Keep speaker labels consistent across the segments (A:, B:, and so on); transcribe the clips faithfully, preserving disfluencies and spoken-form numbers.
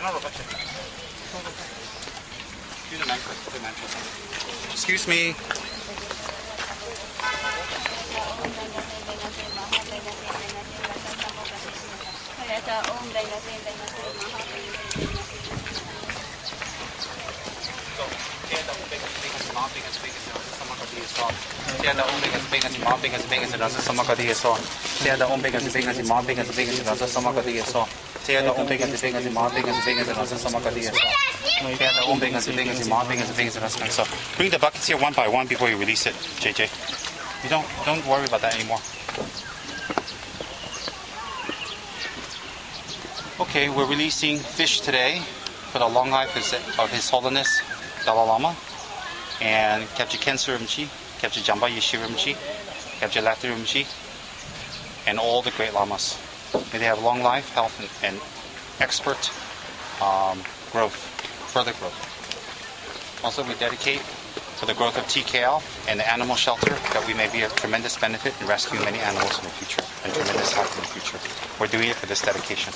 A: Excuse me. Tiada ombeng sebing si mopping sebing si rasa sama kadi eso. Tiada ombeng sebing si mopping sebing si rasa sama kadi eso. Tiada ombeng sebing si mopping sebing si rasa sama kadi eso. Tiada ombeng sebing si mopping sebing si rasa so. Bring the buckets here one by one before you release it, J J. You don't don't worry about that anymore. Okay, we're releasing fish today for the long life of His Holiness Dalai Lama and Kapji Khenso Rinpoche, Kapji Jamba Yeshe Rinpoche, Kapji Lhasa Rinpoche, and all the great lamas. May they have long life, health, and, and expert um, growth, further growth. Also, we dedicate for the growth of T K L and the animal shelter that we may be of tremendous benefit in rescuing many animals in the future and tremendous help in the future. We're doing it for this dedication.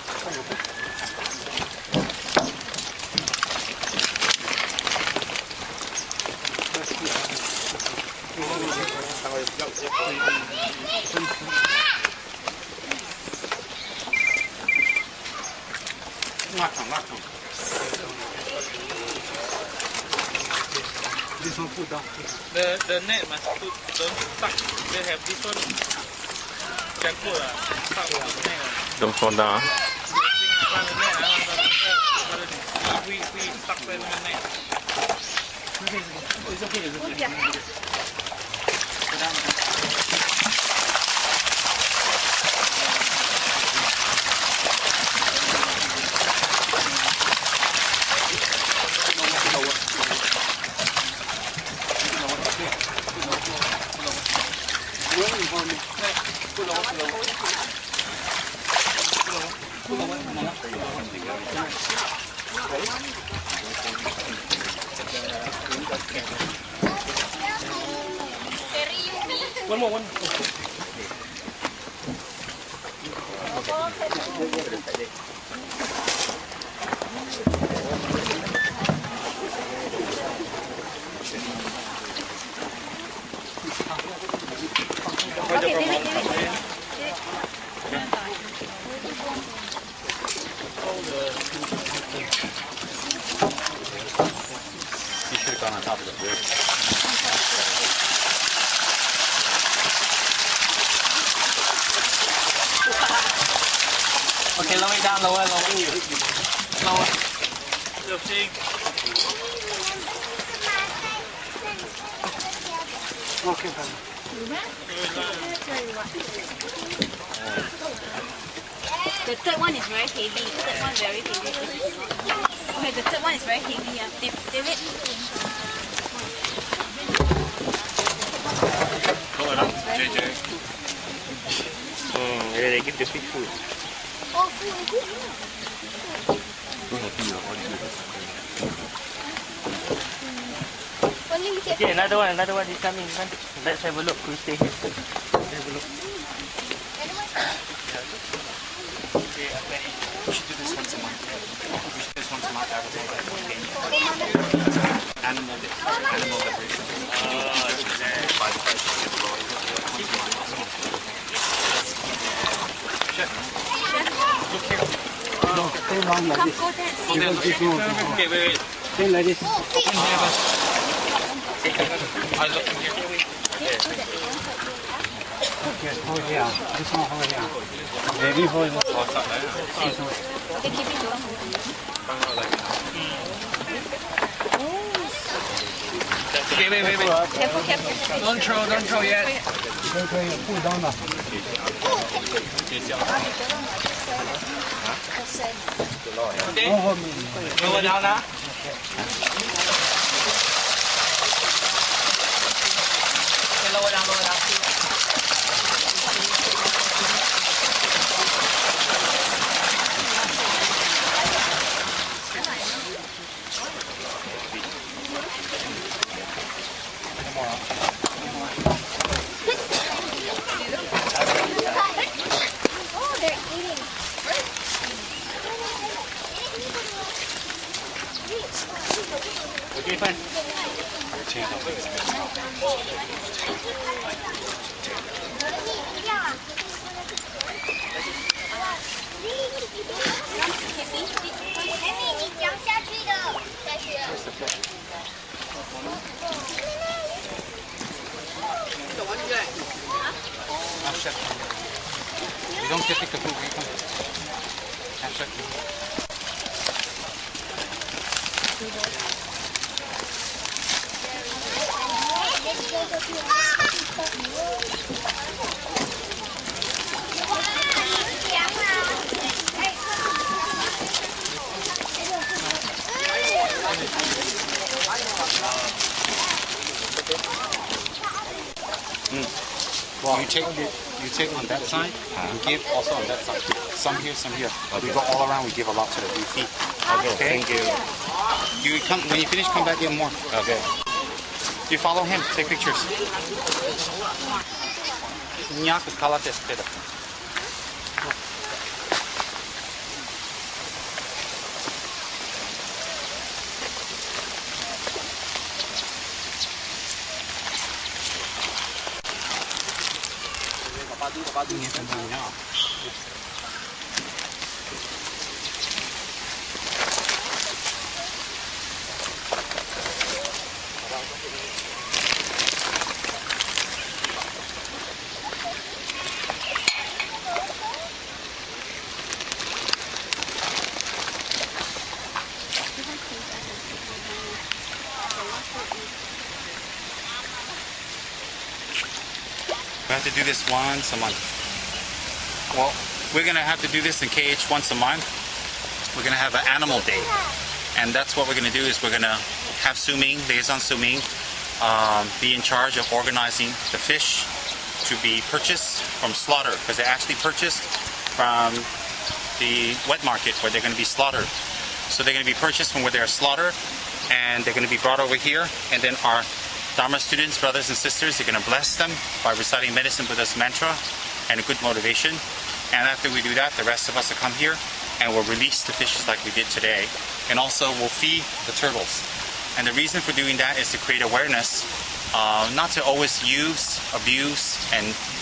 B: The the net must put don't stuck. They have this one. Can put a stuck on the net.
C: Don't fall down.
B: We we stuck in the net. It's okay. It's okay.
D: One more, one more.
E: Okay, David, David.
A: You should have gone on top of the bridge.
D: Okay, lower it down, lower, lower. Lower.
B: You're seeing.
D: Okay,
E: The third one is very heavy. The third one very heavy. Okay, the third one is very heavy. Uh. David.
A: Pull it up, J J.
C: Mm, yeah, they give the fish food.
E: Oh, food.
D: Okay, another one, another one is coming. Let's have a look. We stay here. Let's have a look.
A: We should do this once a month. We should do this once a month. Animal, animal liberation.
D: No, stay long like this.
B: Okay, wait, wait.
D: Stay like this.
B: I look here.
D: Okay, hold here. This one hold here. Baby hold.
E: Okay, keep it going.
B: Okay, wait, wait, wait.
E: Careful, careful.
B: Don't throw, don't throw yet.
D: 可以可以不脏的。
B: Okay.
D: 往后面。
B: Lower down now. Okay, lower down, lower down.
E: Oh, they're eating.
A: chef. You don't get the food. You come. Half chef. Mm. Well, you take you take on that side, you give also on that side. Some here, some here. We go all around. We give a lot to the buffet.
D: Okay,
A: Okay.
D: thank you.
A: You come when you finish. Come back in more.
D: Okay.
A: You follow him. Take pictures. Nyaku kalate speda. Ini tentangnya. We have to do this once a month. Well, we're going to have to do this in K H once a month. We're going to have an animal day. And that's what we're going to do is we're going to have Su Ming, Liaison Su Ming, um, be in charge of organizing the fish to be purchased from slaughter, because they're actually purchased from the wet market where they're going to be slaughtered. So they're going to be purchased from where they're slaughtered, and they're going to be brought over here, and then our Dharma students, brothers and sisters, they're going to bless them by reciting medicine Buddha's mantra and a good motivation. And after we do that, the rest of us will come here and we'll release the fishes like we did today. And also we'll feed the turtles. And the reason for doing that is to create awareness, uh, not to always use, abuse, and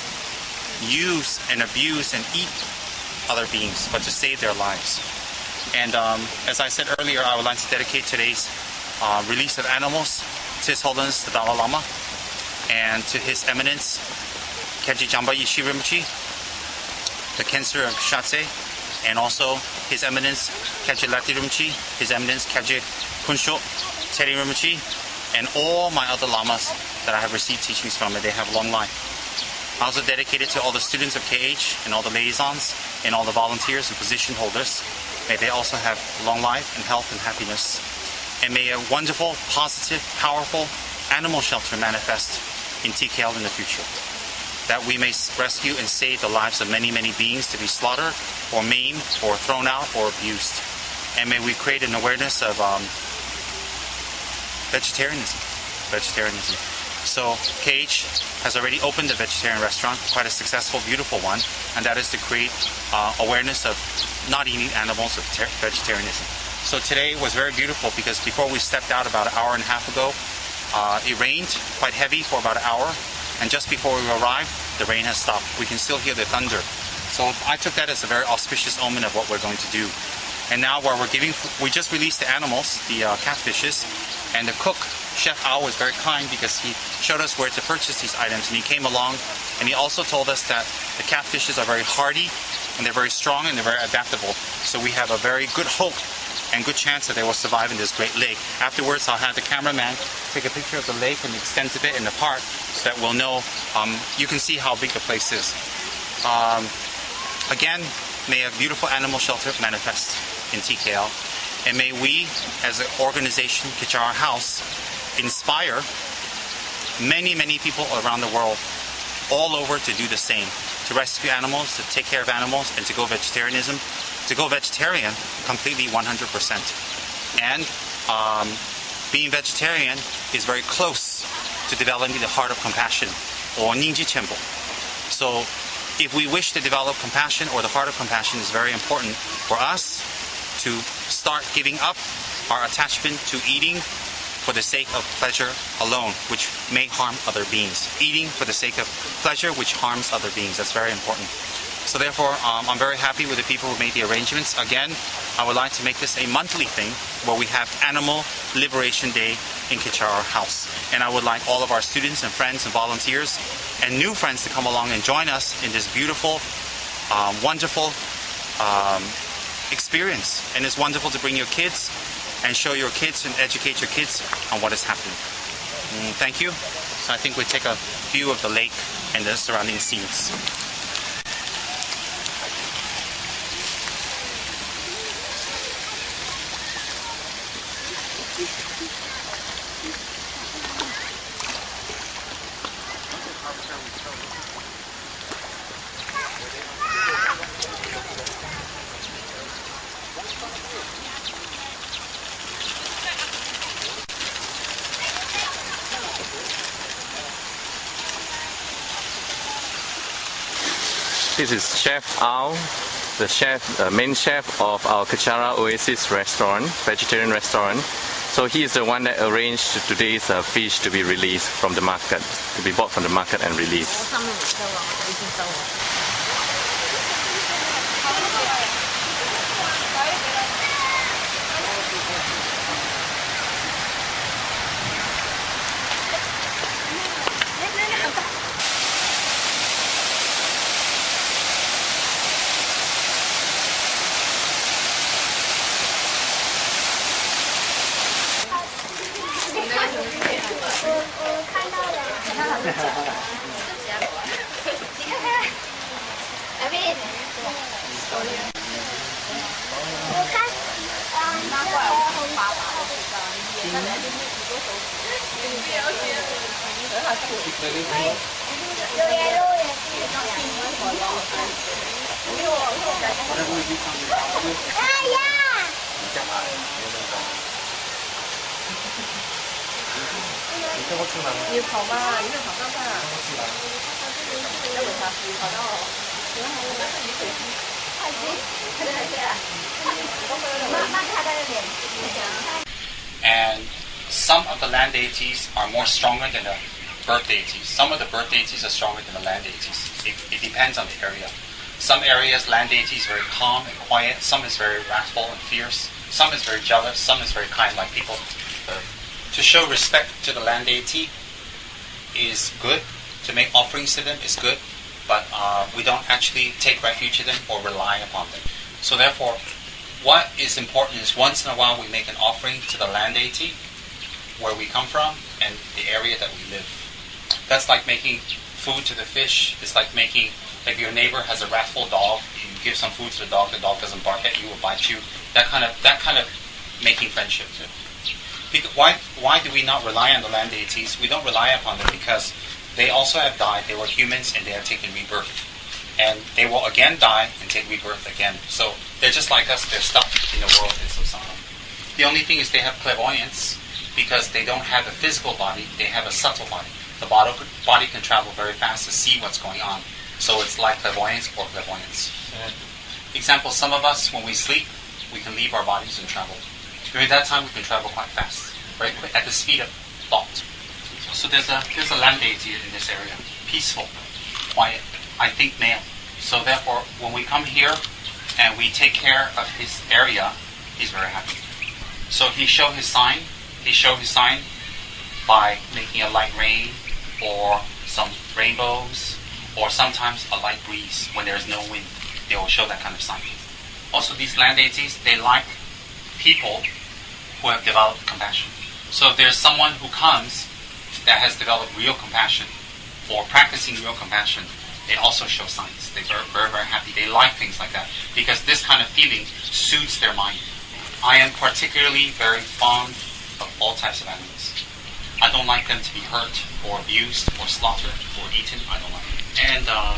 A: use and abuse and eat other beings, but to save their lives. And um, as I said earlier, I would like to dedicate today's uh, release of animals to His Holiness the Dalai Lama and to His Eminence Kyabje Jamba Yeshe Rinpoche, the Cancer of Shatse, and also His Eminence Kyabje Lati Rinpoche, His Eminence Kyabje Kunsho Teri Rinpoche, and all my other lamas that I have received teachings from, and they have long life. I also dedicate it to all the students of K H and all the liaisons and all the volunteers and position holders. May they also have long life and health and happiness. And may a wonderful, positive, powerful animal shelter manifest in T K L in the future. That we may rescue and save the lives of many, many beings to be slaughtered or maimed or thrown out or abused. And may we create an awareness of um, vegetarianism. Vegetarianism. So K H has already opened a vegetarian restaurant, quite a successful, beautiful one, and that is to create uh, awareness of not eating animals, of vegetarianism. So today was very beautiful because before we stepped out about an hour and a half ago, uh, it rained quite heavy for about an hour, and just before we arrived, the rain has stopped. We can still hear the thunder. So I took that as a very auspicious omen of what we're going to do. And now while we're giving, we just released the animals, the uh, catfishes, and the cook, Chef Ao, was very kind because he showed us where to purchase these items, and he came along and he also told us that the catfishes are very hardy and they're very strong and they're very adaptable. So we have a very good hope and good chance that they will survive in this great lake. Afterwards, I'll have the cameraman take a picture of the lake and the extent of it and the park so that we'll know, um, you can see how big the place is. Um, again, may a beautiful animal shelter manifest in T K L. And may we, as an organization, Kichara House, inspire many, many people around the world, all over, to do the same. To rescue animals, to take care of animals, and to go vegetarianism. To go vegetarian completely one hundred percent. And um, being vegetarian is very close to developing the heart of compassion, or Ningji Chenpo. So if we wish to develop compassion, or the heart of compassion, is very important for us to start giving up our attachment to eating for the sake of pleasure alone, which may harm other beings. Eating for the sake of pleasure, which harms other beings. That's very important. So therefore, um, I'm very happy with the people who made the arrangements. Again, I would like to make this a monthly thing where we have Animal Liberation Day in Kichara House. And I would like all of our students and friends and volunteers and new friends to come along and join us in this beautiful, um, wonderful um, experience. And it's wonderful to bring your kids and show your kids and educate your kids on what is happening. Mm, thank you. So I think we take a view of the lake and the surrounding scenes.
C: This is Chef Ao, the chef, uh, main chef of our Kechara Oasis restaurant, vegetarian restaurant. So he is the one that arranged today's uh, fish to be released from the market, to be bought from the market and released.
A: And some of the land deities are more stronger than the birth deities. Some of the birth deities are stronger than the land deities. It, it depends on the area. Some areas, land deity is very calm and quiet. Some is very wrathful and fierce. Some is very jealous. Some is very kind, like people. Uh, to show respect to the land deity is good. To make offerings to them is good. But uh, we don't actually take refuge in them or rely upon them. So therefore, what is important is once in a while we make an offering to the land deity, where we come from and the area that we live. That's like making food to the fish. It's like making, if your neighbor has a wrathful dog, you give some food to the dog, the dog doesn't bark at you or bite you. That kind of that kind of making friendship too. Because why why do we not rely on the land deities? We don't rely upon them because they also have died. They were humans and they have taken rebirth. And they will again die and take rebirth again. So they're just like us. They're stuck in the world in samsara. The only thing is they have clairvoyance because they don't have a physical body. They have a subtle body. The body, body can travel very fast to see what's going on. So it's like clairvoyance or clairvoyance. Mm-hmm. Example, some of us, when we sleep, we can leave our bodies and travel. During that time, we can travel quite fast, very quick, at the speed of thought. So there's a there's a land deity in this area. Peaceful, quiet, I think male. So therefore, when we come here and we take care of his area, he's very happy. So he show his sign. He show his sign by making a light rain or some rainbows or sometimes a light breeze when there's no wind. They will show that kind of sign. Also, these land deities, they like people who have developed compassion. So if there's someone who comes that has developed real compassion or practicing real compassion, they also show signs. They're very, very, very happy. They like things like that because this kind of feeling soothes their mind. I am particularly very fond of all types of animals. I don't like them to be hurt or abused or slaughtered or eaten. I don't like it. And um,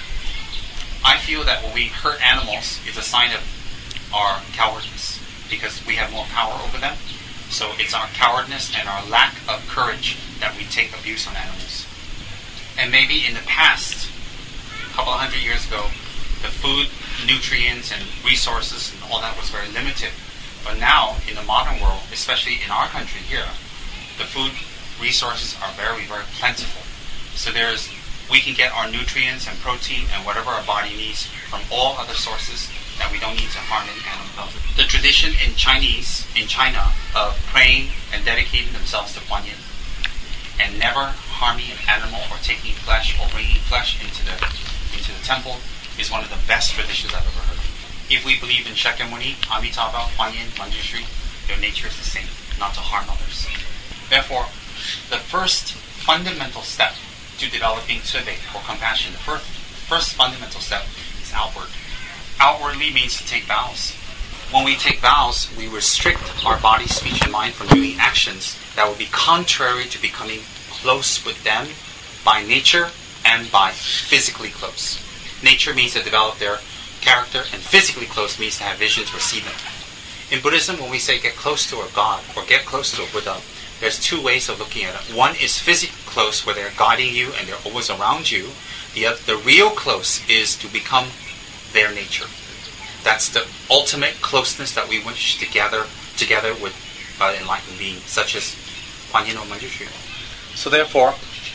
A: I feel that when we hurt animals, it's a sign of our cowardice because we have more power over them. So it's our cowardice and our lack of courage that we take abuse on animals. And maybe in the past, a couple of hundred years ago, the food, nutrients, and resources and all that was very limited. But now, in the modern world, especially in our country here, the food resources are very, very plentiful. So there's, we can get our nutrients and protein and whatever our body needs from all other sources that we don't need to harm any animal. The tradition in Chinese, in China, of praying and dedicating themselves to Guan Yin and never harming an animal or taking flesh or bringing flesh into the into the temple is one of the best traditions I've ever heard. If we believe in Shakyamuni, Amitabha, Kuan Yin, Manjushri, their nature is the same, not to harm others. Therefore, the first fundamental step to developing Tsube or compassion, the first, first fundamental step is outward. Outwardly means to take vows. When we take vows, we restrict our body, speech, and mind from doing actions that would be contrary to becoming close with them by nature and by physically close. Nature means to develop their character, and physically close means to have visions or see them. In Buddhism, when we say get close to a god or get close to a Buddha, there's two ways of looking at it. One is physically close, where they're guiding you and they're always around you. The, other, the real close is to become their nature. That's the ultimate closeness that we wish to gather together with uh, enlightened beings, such as Kuan Yin or Manjushri. So therefore,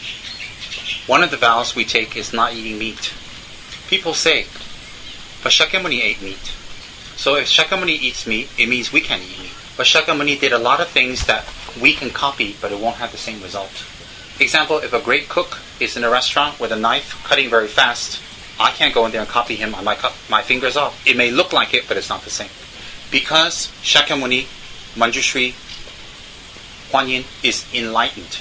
A: one of the vows we take is not eating meat. People say, but Shakyamuni ate meat. So if Shakyamuni eats meat, it means we can't eat meat. But Shakyamuni did a lot of things that we can copy, but it won't have the same result. Example, if a great cook is in a restaurant with a knife cutting very fast, I can't go in there and copy him. I might cut my fingers off. It may look like it, but it's not the same. Because Shakyamuni, Manjushri, Kuan Yin is enlightened,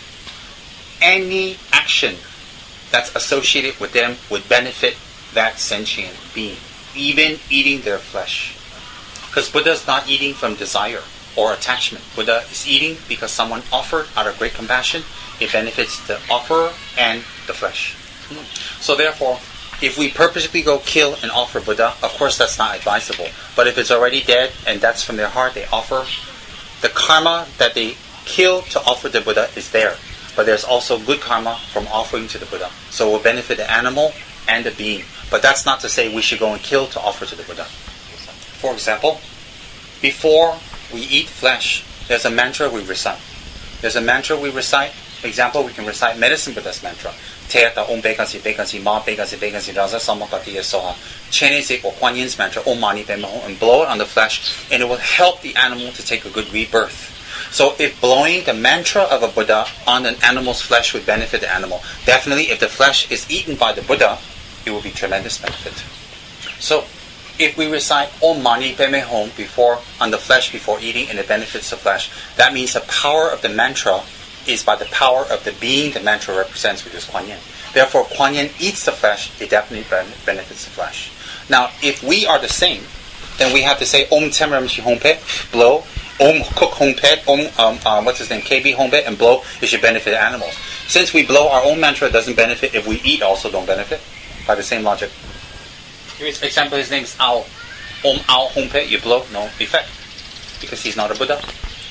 A: any action that's associated with them would benefit that sentient being, even eating their flesh. Because Buddha is not eating from desire or attachment. Buddha is eating because someone offered out of great compassion. It benefits the offerer and the flesh. So therefore, if we purposely go kill and offer Buddha, of course that's not advisable. But if it's already dead and that's from their heart, they offer, the karma that they kill to offer the Buddha is there. But there's also good karma from offering to the Buddha. So it will benefit the animal and the being. But that's not to say we should go and kill to offer to the Buddha. For example, before we eat flesh, there's a mantra we recite. There's a mantra we recite. For example, we can recite Medicine Buddha's mantra. Teata Om Bekansi Bekansi Ma Bekansi Bekansi Raza Samakati Soha. Chenese or Kuan Yin's mantra Om Mani Padme Hum, and blow it on the flesh, and it will help the animal to take a good rebirth. So if blowing the mantra of a Buddha on an animal's flesh would benefit the animal, definitely if the flesh is eaten by the Buddha, it will be tremendous benefit. So if we recite Om Mani Padme Hum before on the flesh before eating, and it benefits the flesh, that means the power of the mantra is by the power of the being the mantra represents, which is Kuan Yin. Therefore, Kuan Yin eats the flesh, it definitely benefits the flesh. Now, if we are the same, then we have to say Om Temram Shi Hom Pe, blow, Om Cook Hom Pe, Om, um, uh, what's his name, K B Hom Pe, and blow, it should benefit animals. Since we blow our own mantra, it doesn't benefit. If we eat, also don't benefit, by the same logic. Example, his name is Ao. Om Ao Hom Pe, you blow, no effect, because he's not a Buddha.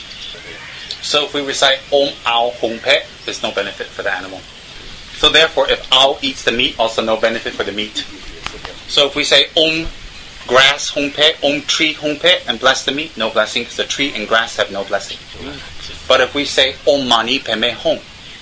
A: So if we recite Om Ao Hom Pe, there's no benefit for the animal. So therefore, if Ao eats the meat, also no benefit for the meat. So if we say Om Grass Hom Pe, Om Tree Hom Pe, and bless the meat, no blessing, because the tree and grass have no blessing. But if we say Om Mani Padme Hum,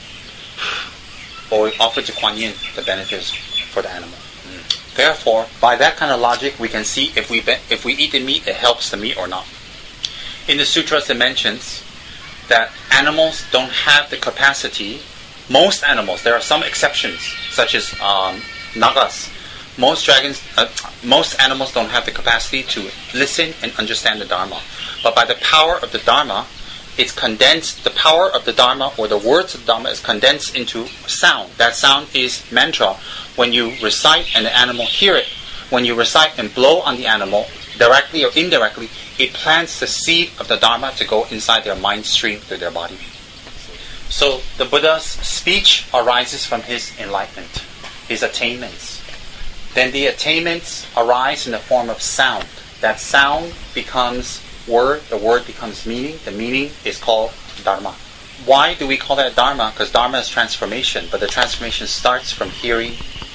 A: or we offer to Kuan Yin, the benefit is for the animal. Therefore, by that kind of logic, we can see if we be, if we eat the meat, it helps the meat or not. In the sutras, it mentions that animals don't have the capacity. Most animals, there are some exceptions, such as um, nagas. Most dragons, uh, most animals don't have the capacity to listen and understand the Dharma. But by the power of the Dharma, it's condensed. The power of the Dharma, or the words of the Dharma, is condensed into sound. That sound is mantra. When you recite and the animal hear it, when you recite and blow on the animal, directly or indirectly, it plants the seed of the Dharma to go inside their mind stream through their body. So the Buddha's speech arises from his enlightenment, his attainments. Then the attainments arise in the form of sound. That sound becomes word, the word becomes meaning, the meaning is called Dharma. Why do we call that Dharma? Because Dharma is transformation, but the transformation starts from hearing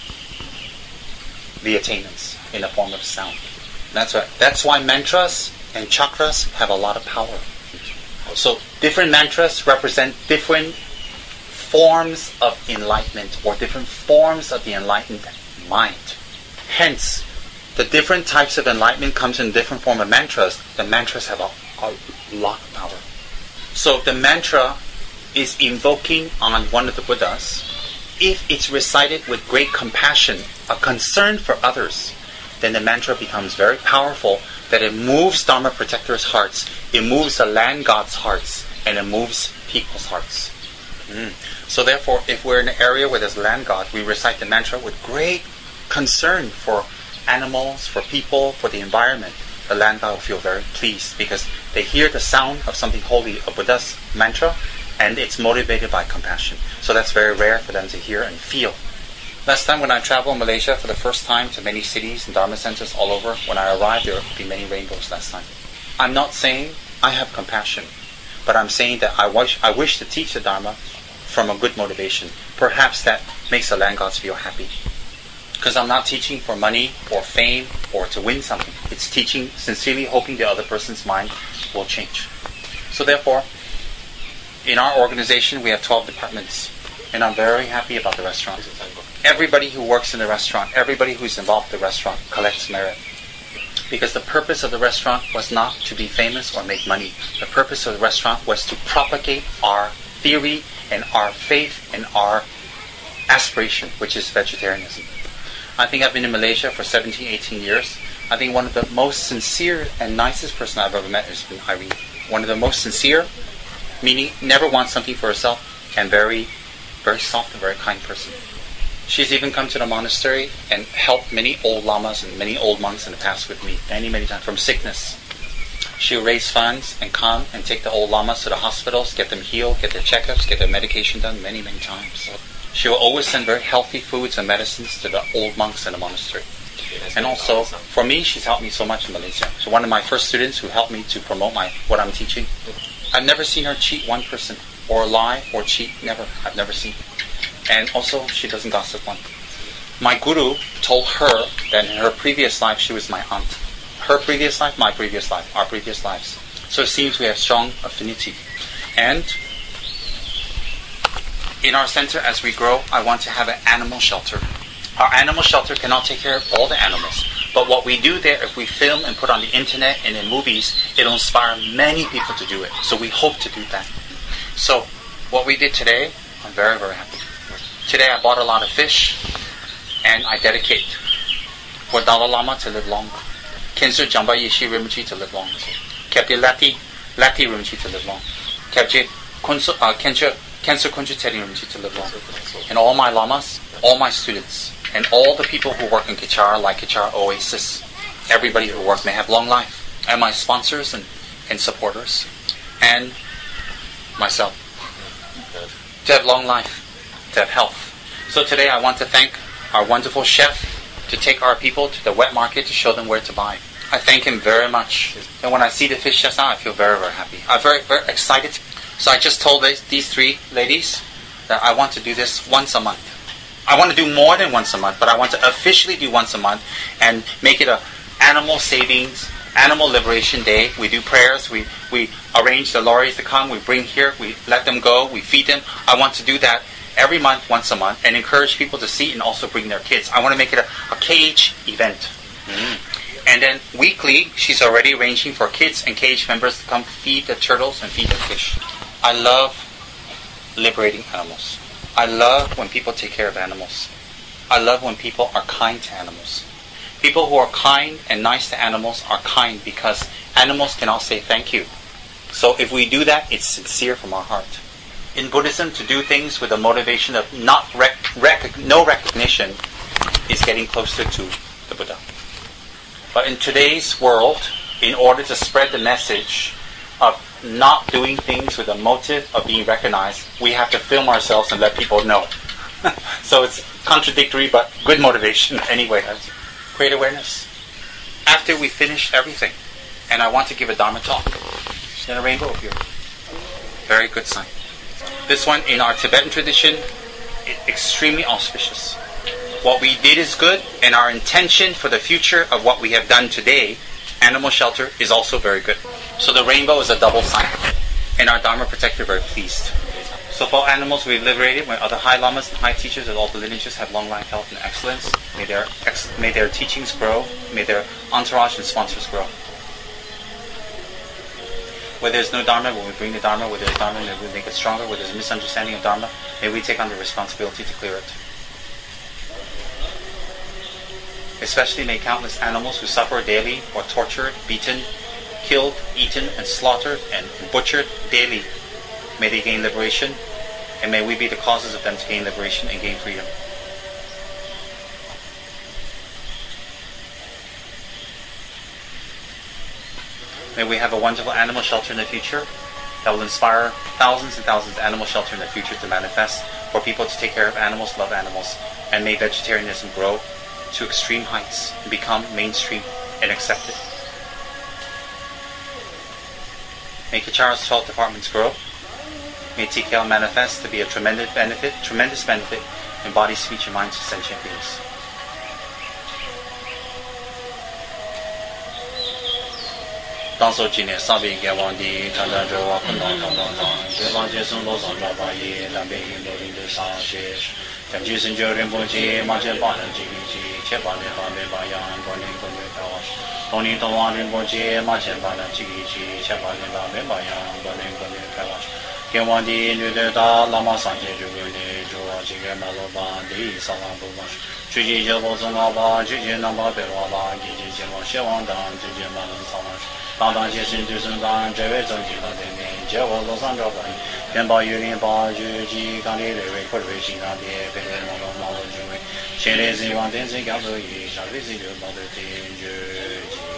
A: the attainments in the form of sound. That's right. That's why mantras and chakras have a lot of power. So different mantras represent different forms of enlightenment, or different forms of the enlightened mind. Hence, the different types of enlightenment comes in different form of mantras. The mantras have a, a lot of power. So if the mantra is invoking on one of the Buddhas, if it's recited with great compassion, a concern for others, then the mantra becomes very powerful, that it moves Dharma protectors' hearts, it moves the land gods' hearts, and it moves people's hearts. Mm. So therefore, if we're in an area where there's land god, we recite the mantra with great concern for animals, for people, for the environment. The land god will feel very pleased because they hear the sound of something holy, a Buddha's mantra, and it's motivated by compassion. So that's very rare for them to hear and feel. Last time when I traveled in Malaysia for the first time to many cities and Dharma centers all over, when I arrived there would be many rainbows last time. I'm not saying I have compassion, but I'm saying that I wish, I wish to teach the Dharma from a good motivation. Perhaps that makes the land gods feel happy. Because I'm not teaching for money or fame or to win something. It's teaching sincerely, hoping the other person's mind will change. So therefore, in our organization we have twelve departments, and I'm very happy about the restaurant. Everybody who works in the restaurant, everybody who's involved in the restaurant collects merit. Because the purpose of the restaurant was not to be famous or make money. The purpose of the restaurant was to propagate our theory and our faith and our aspiration, which is vegetarianism. I think I've been in Malaysia for seventeen, eighteen years. I think one of the most sincere and nicest person I've ever met has been Irene. One of the most sincere, meaning never wants something for herself, and very, very soft and very kind person. She's even come to the monastery and helped many old lamas and many old monks in the past with me, many, many times, from sickness. She'll raise funds and come and take the old lamas to the hospitals, get them healed, get their checkups, get their medication done many, many times. She will always send very healthy foods and medicines to the old monks in the monastery. And also, for me, she's helped me so much in Malaysia. So one of my first students who helped me to promote my what I'm teaching, I've never seen her cheat one person, or lie, or cheat, never. I've never seen. And also, she doesn't gossip one. My guru told her that in her previous life, she was my aunt. Her previous life, my previous life, our previous lives. So it seems we have strong affinity. And in our center, as we grow, I want to have an animal shelter. Our animal shelter cannot take care of all the animals. But what we do there, if we film and put on the internet and in movies, it'll inspire many people to do it. So we hope to do that. So what we did today, I'm very, very happy. Today I bought a lot of fish, and I dedicate for Dalai Lama to live long. Khyentse Jampa Yeshe Rinpoche to live long. Kyabje Lati, Lati Rinpoche to live long. Kyabje Khyentse Khyentse Kunju Teri Rinpoche to live long. And all my lamas, all my students, and all the people who work in Kichara, like Kichara Oasis, everybody who works may have long life. And my sponsors and, and supporters, and myself, to have long life, to have health. So today I want to thank our wonderful chef to take our people to the wet market to show them where to buy. I thank him very much. And when I see the fish just now, I feel very, very happy. I'm very, very excited. So I just told these, these three ladies that I want to do this once a month. I want to do more than once a month, but I want to officially do once a month and make it a animal savings, animal liberation day. We do prayers, we, we arrange the lorries to come, we bring here, we let them go, we feed them. I want to do that every month, once a month, and encourage people to see and also bring their kids. I want to make it a, a cage event. Mm. And then weekly, she's already arranging for kids and cage members to come feed the turtles and feed the fish. I love liberating animals. I love when people take care of animals. I love when people are kind to animals. People who are kind and nice to animals are kind because animals cannot say thank you. So if we do that, it's sincere from our heart. In Buddhism, to do things with a motivation of not rec- rec- no recognition is getting closer to the Buddha. But in today's world, in order to spread the message of not doing things with a motive of being recognized, we have to film ourselves and let people know. So it's contradictory, but good motivation anyway. Create awareness. After we finish everything, and I want to give a Dharma talk, then a rainbow appear. Very good sign. This one, in our Tibetan tradition, is extremely auspicious. What we did is good, and our intention for the future of what we have done today, animal shelter, is also very good. So the rainbow is a double sign, and our Dharma protector very pleased. So for animals we've liberated, when other high lamas and high teachers of all the lineages have long life, health, and excellence, may their ex- may their teachings grow, may their entourage and sponsors grow. Where there's no Dharma, will we bring the Dharma? Where there's Dharma, may we make it stronger? Where there's a misunderstanding of Dharma, may we take on the responsibility to clear it. Especially may countless animals who suffer daily or tortured, beaten, killed, eaten, and slaughtered, and butchered daily, may they gain liberation, and may we be the causes of them to gain liberation and gain freedom. May we have a wonderful animal shelter in the future that will inspire thousands and thousands of animal shelter in the future to manifest, for people to take care of animals, love animals, and may vegetarianism grow to extreme heights and become mainstream and accepted. May Kachara's twelve departments grow. May T K L manifest to be a tremendous benefit, tremendous benefit in body, speech, and mind to sentient beings. Danso Jine Sabi Gawandi Tanda Jawa Kundang Tandang Tang Devan Jason Lozon Jabayi Lambe Lorin de Sanshish Jamji Sinjo Rinpoche Mache Bana Jigi Chepane Bambe Bayan Goni Goni Kawash Tony Tawan Rinpoche Mache Bana Jigi Chepane Bambe Bayan Goni Goni Kawash Gawandi Nudeta Lama Sanje Jugune Jua Jige Maloba Di Salam Bumash Chuji Jabo Zongaba Juji Namba Berwaba Gigi Jimo Shewang Dan Juji Malam Samash 当当皆心就是当这位正经的人民，结果路上找本，天宝雨林宝日记，刚的雷位或者为心上的，非非毛毛毛的军位，现在希望电视讲座以上为是流报的天日记。